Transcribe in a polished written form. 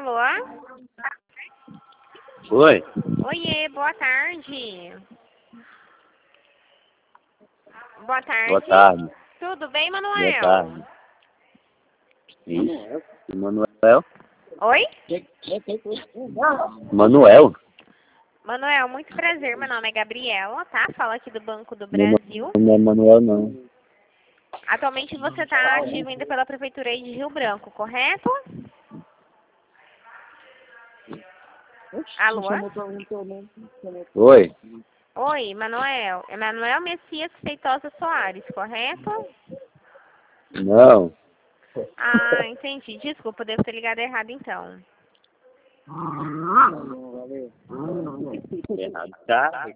Alô? Oi. Oiê, boa tarde. Boa tarde. Boa tarde. Tudo bem, Boa Manuel? tarde. Isso. Manuel? Oi? Manuel? Manuel, muito prazer. Meu nome é Gabriela, tá? Fala aqui do Banco do Meu Brasil. nome não é Manuel, não. Atualmente você está ativo ainda pela Prefeitura aí de Rio Branco, correto? Alô? Oi. Oi, Manuel. É Manuel Messias Feitosa Soares, correto? Não. Ah, entendi. Desculpa, devo ter ligado errado então. Errado. Cara.